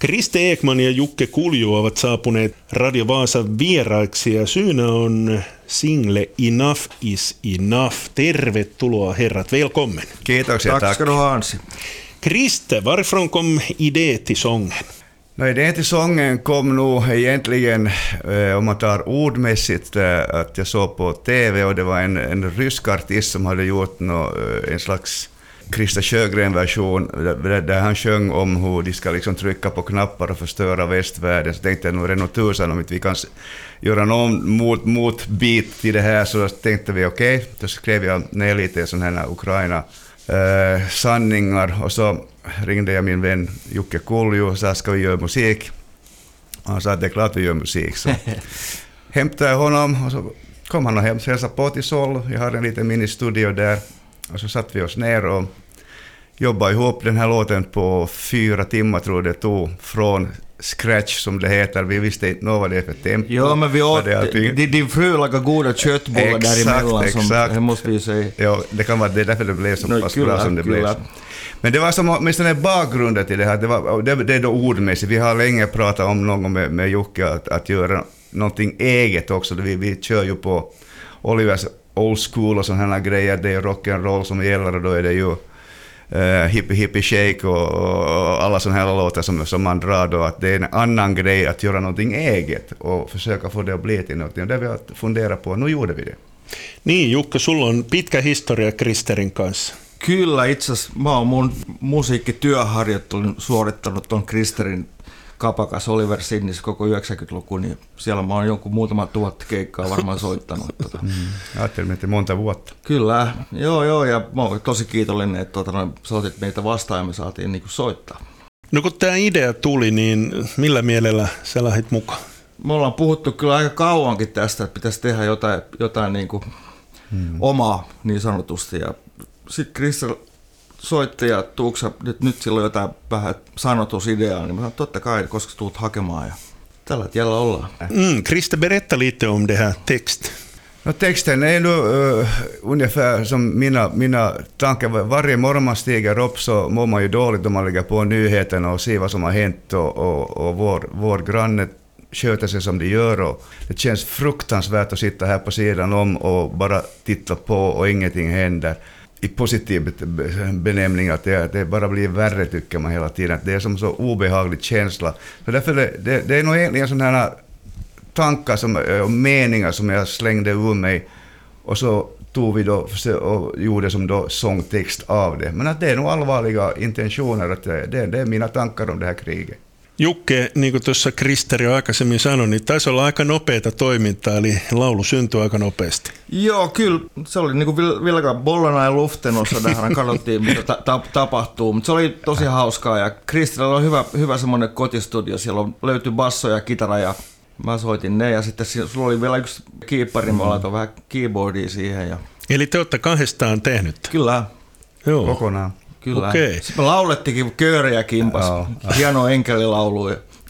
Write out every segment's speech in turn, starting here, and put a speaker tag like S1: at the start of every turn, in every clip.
S1: Kriste Ekman ja Jukka Kulju ovat saapuneet Radio Vaasan vieraiksi ja syynä on single Enough is Enough. Tervetuloa herrat, välkommen.
S2: Kiitoksia.
S3: Tack ska du ha, Ansi.
S1: Kriste, varifrån kom idé till sången?
S2: Idén till sången kom nog egentligen, om man tar ordmässigt, att jag såg på TV och det var en rysk artist som hade gjort en slags Krista Sjögren-version där han sjöng om hur de ska liksom trycka på knappar och förstöra västvärlden. Så tänkte jag nog det är nog tusan om inte vi kan göra någon motbit till det här, så tänkte vi okej, då skrev jag ner lite sådana här Ukraina sanningar och så ringde jag min vän Jukka Kulju och sa ska vi göra musik. Han sa att det är klart vi gör musik. Så hämtade jag honom och så kom han och hälsade på till Sol. Jag har en liten ministudio där och så satt vi oss ner och jobbade ihop den här låten på 4 timmar tror jag det tog från scratch som det heter. Vi visste inte vad det är för tempo.
S3: Ja, men vi åt din fru lagar goda köttbullar däremellan.
S2: Exakt.
S3: Det måste vi säga.
S2: Ja, det kan vara det därför det blev så pass bra som det blev. Men det var som med den här bakgrunden till det här. Det är då ordmässigt. Vi har länge pratat om någon med Jukka att göra någonting eget också. Vi kör ju på Olivers old school och sådana här grejer. Det är rock'n'roll som gäller och då är det ju hippie shake och alla sådana här låtar som man drar då, att det är en annan grej att göra någonting eget och försöka få det att bli till någonting. Och det vi har funderat på, nu gjorde vi det.
S1: Niin, Jukka, sulla on pitkä historia Kristerin kanssa.
S3: Kyllä, itse asiassa mä oon mun musiikkityöharjoittelun suorittanut ton Kristerin kapakas Oliver Sinnis koko 90-luku, niin siellä mä oon jonkun muutama tuhat keikkaa varmaan soittanut.
S2: Ajattelin, että monta vuotta.
S3: Kyllä, joo, ja mä oon tosi kiitollinen, että sä otit meitä vastaan ja me saatiin niinku soittaa.
S1: No kun tämä idea tuli, niin millä mielellä sä lähdit mukaan?
S3: Me ollaan puhuttu kyllä aika kauankin tästä, että pitäisi tehdä jotain niinku omaa niin sanotusti. Ja sitten Kristel soitti ja tuuksa, nyt sillä on jotain vähän sanotusideaa, niin mä sanoin, totta kai, koska tuut hakemaan ja tällä tiellä ollaan.
S1: Kriste, berätta lite om det här text.
S2: No, texten är nu ungefär som mina tankar. Varje morgon man stiger upp så mår man ju dåligt om man lägger på nyheterna och ser vad som har hänt och vår granne sköter sig som de gör och det känns fruktansvärt att sitta här på sidan om och bara titta på och ingenting händer. I positiv benämning att det bara blir värre tycker man hela tiden. Det är som så obehaglig känsla. Så därför det är nog egentligen sådana här tankar och meningar som jag slängde ur mig och så tog vi då och gjorde som då sångtext av det. Men att det är nog allvarliga intentioner, att det är mina tankar om det här kriget.
S1: Jukke, niin kuin tuossa Kristeri aikaisemmin sanoi, niin taisi olla aika nopeata toimintaa, eli laulu syntyi aika nopeasti.
S3: Joo, kyllä. Se oli niin kuin Vilka Bollana ja Luftenossa, tähän katsottiin, mitä tapahtuu. Mutta se oli tosi hauskaa ja Kristerillä on hyvä semmoinen kotistudio. Siellä löytyi basso ja kitara ja mä soitin ne ja sitten sulla oli vielä yksi kiippari, mä laitoin vähän keyboardia siihen. Ja
S1: Eli te olette kahdestaan tehnyt?
S3: Kyllä.
S1: Joo.
S2: Kokonaan.
S3: Kyllä.
S1: Okei.
S3: Sitten me laulettikin kööriä kimpas. Hieno enkelilaulu.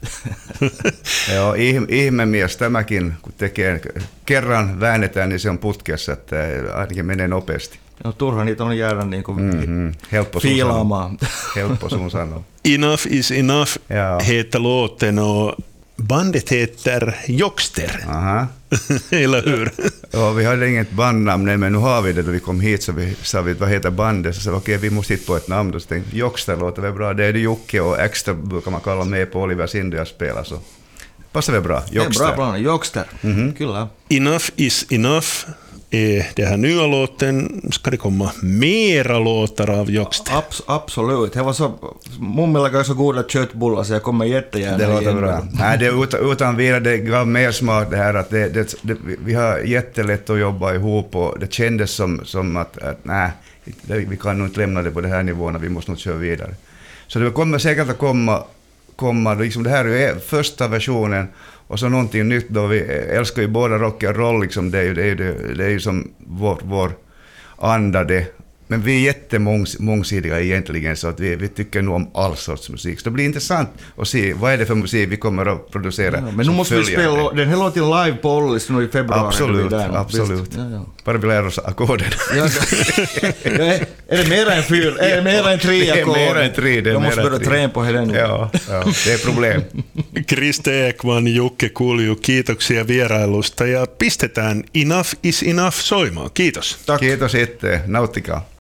S2: Joo, ihmemies tämäkin, kun kerran väännetään, niin se on putkessa, että ainakin menee nopeasti.
S3: No turha niitä on jäädä niin kuin fiilaamaan.
S2: Helppo sun sanoa.
S1: Enough is enough heter låten och bandet heter Jockster.
S2: Aha.
S1: Eller hur?
S2: Ja, vi hade inget bandnamn, men nu har vi det. Då vi kom hit så sa vi vad heter bandet. Så sa vi okej, vi måste hitta på ett namn. Då tänkte Jockster låter väl bra. Det är det Jocke och extra brukar man kalla med på Olivers India spelar så. Passar väl bra? Jockster.
S3: Det är bra, Jockster. Kyllä.
S1: Enough is enough är det här nya låten. Ska det komma mera låtar av Jockster?
S3: Absolut. Det var så, mummilla gav så goda köttbullar så jag kommer jättegärna.
S2: Det låter bra. Nej, det utan vidare, det gav mer smak det här att vi har jättelätt att jobba ihop och det kändes som att nej, vi kan nog inte lämna det på det här nivån, vi måste nog köra vidare. Så det kommer säkert att komma liksom det här är första versionen och så någonting nytt då. Vi älskar ju båda rock och roll liksom, det är ju som vår anda det. Men vi är jättemångsidiga egentligen, så att vi tycker nog om all sorts musik. Så det blir intressant att se vad är det för musik vi kommer att producera.
S3: Ja, men nu måste vi spela den här låten live på Ollis nu i februari.
S2: Absolut. Ja. Bara vi lär oss ackorden.
S3: Är det mer än 4? Är det mer än 3 ackord?
S2: Mer än 3.
S3: Jag måste börja träna på henne nu.
S2: Ja, det är problem.
S1: Kriste Ekman, Jukka Kulju, kiitoksia vierailusta ja pistetään Enough is Enough soimaan. Kiitos.
S2: Tack. Kiitos itse. Nauttikaa.